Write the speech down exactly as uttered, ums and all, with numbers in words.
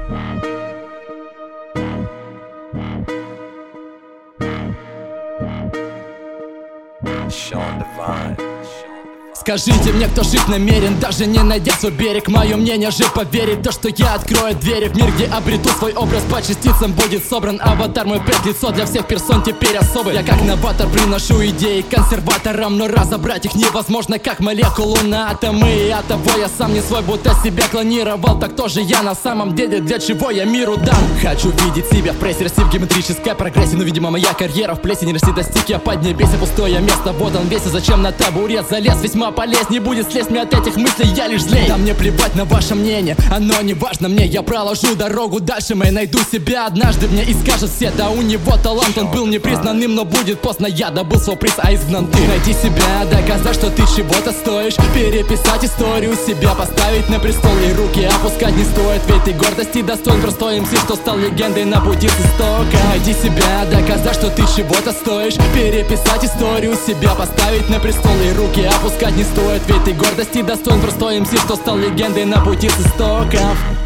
Sean Divine. Скажите мне, кто жить намерен, даже не найдя свой берег. Мое мнение же поверит то, что я открою двери в мир, где обрету свой образ, по частицам будет собран аватар. Мой пред лицо для всех персон теперь особый. Я как новатор приношу идеи консерваторам, но разобрать их невозможно, как молекулу на атомы. И от того я сам не свой, будто себя клонировал. Так тоже я на самом деле, для чего я миру дан? Хочу видеть себя в прессе, расти в геометрической прогрессии. Но, видимо, моя карьера в плесени расти достиг я поднебесья. Пустое место, вот он весе, зачем на табурет залез? Весьма полез, не будет слезть мне от этих мыслей, я лишь злей. Да мне плевать на ваше мнение, оно не важно мне. Я проложу дорогу дальше, мы найду себя однажды. Мне и скажут все, да у него талант. Он был непризнанным, но будет поздно. Я добыл свой приз, а изгнан ты. Найти себя, доказать, что ты чего-то стоишь. Переписать историю себя, поставить на престол. И руки опускать не стоит, ведь ты гордости достоин. Простой эм си, что стал легендой на пути с истока. Найти себя, доказать, что ты чего-то стоишь. Переписать историю себя, поставить на престол. И руки опускать не стоит, ведь ты гордости достоин. Простой эм си, что стал легендой на пути с истоков.